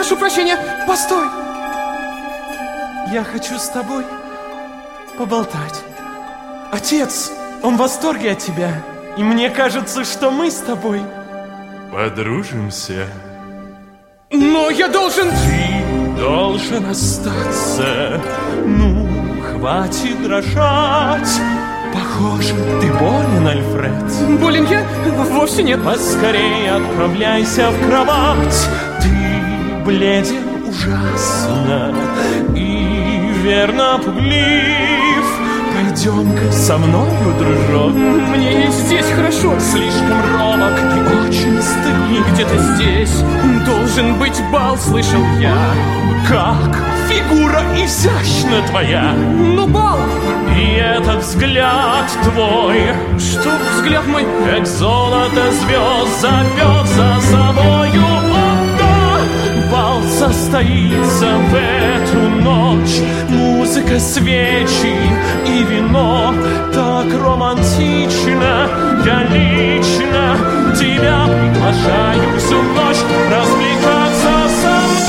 прошу прощения, постой. Я хочу с тобой поболтать. Отец, он в восторге от тебя. И мне кажется, что мы с тобой подружимся. Но я должен... Ты должен остаться. Ну, хватит дрожать. Похоже, ты болен, Альфред. Болен я? Вовсе нет. Поскорее отправляйся в кровать. Ты бледен ужасно и верно пуглив. Пойдем-ка со мною, дружок. Мне здесь хорошо. Слишком робок и очень стыдный. Где-то здесь должен быть бал, слышал я. Как фигура изящна твоя. Ну, бал. И этот взгляд твой. Что взгляд мой? Как золото звезд зовет за собою. Бал состоится в эту ночь. Музыка, свечи и вино. Так романтично. Я лично тебя приглашаю всю ночь развлекаться со мной.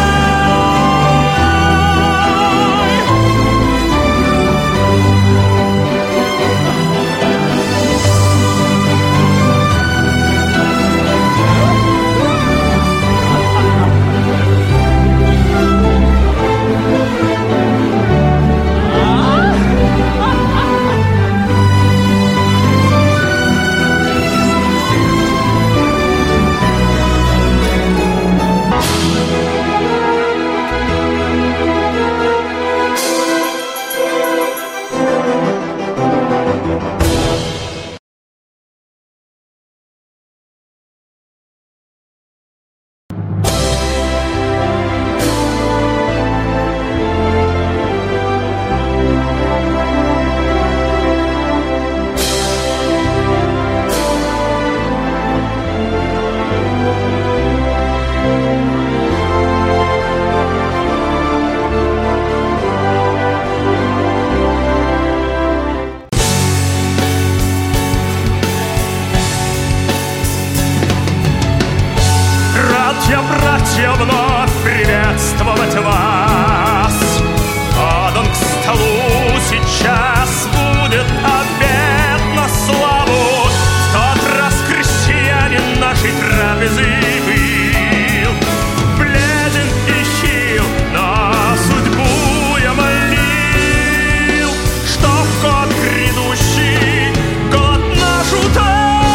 Братья, вновь приветствовать вас. Подан к столу сейчас будет обед на славу. В тот раз крестьянин нашей трапезы был бледен и хил, но судьбу я молил, что в год грядущий голод наш утолит.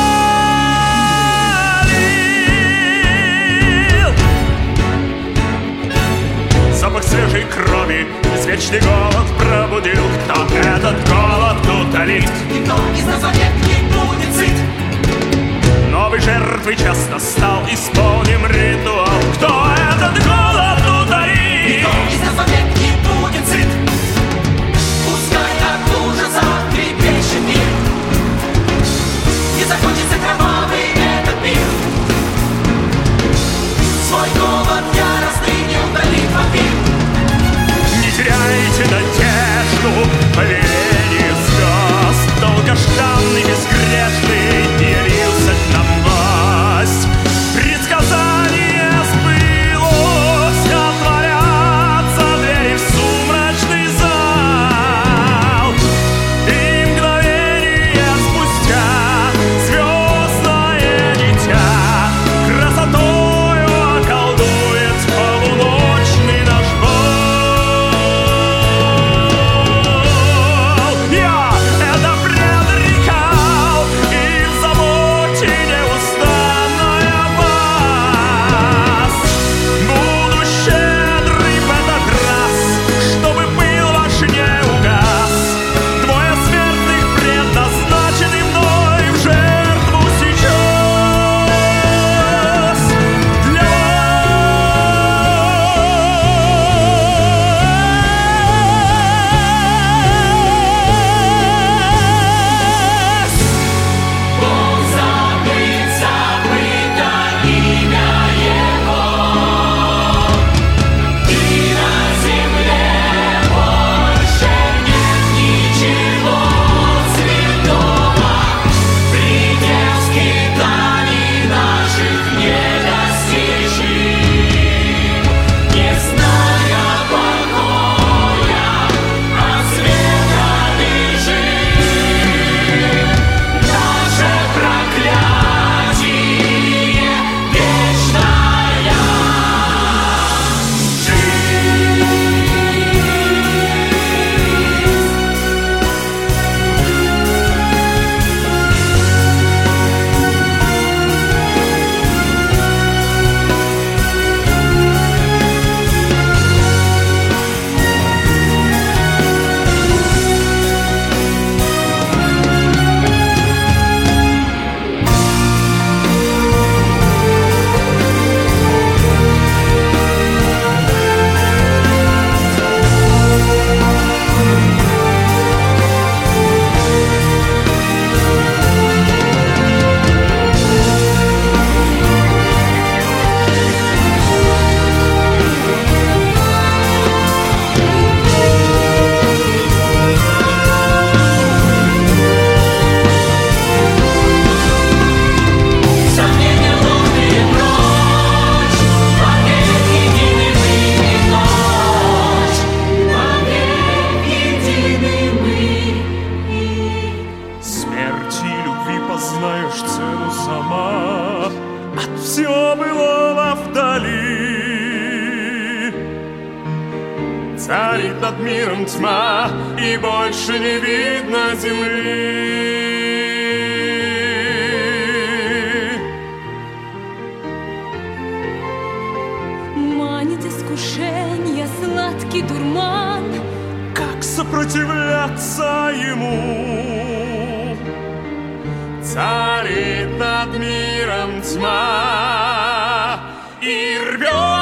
Запах свежей крови, извечный голод пробудил. Кто этот голод утолит? Никто из нас вовек не будет сыт. Новой жертвой час настал, исполним ритуал. Кто этот голод утолит? Никто из нас вовек не будет сыт. Пускай от ужаса трепещет мир, и закончится кровавый этот мир. Свой голод яростный не утолит вампир. Не теряйте надежду, повеление звезд. Долгожданный, безгрешный явился к нам вновь. Предсказал знаешь цену сама от всего былого вдали. Царит над миром тьма, и больше не видно земли. Манит искушение, сладкий дурман. Как сопротивляться ему? Царит над миром тьма, и рвет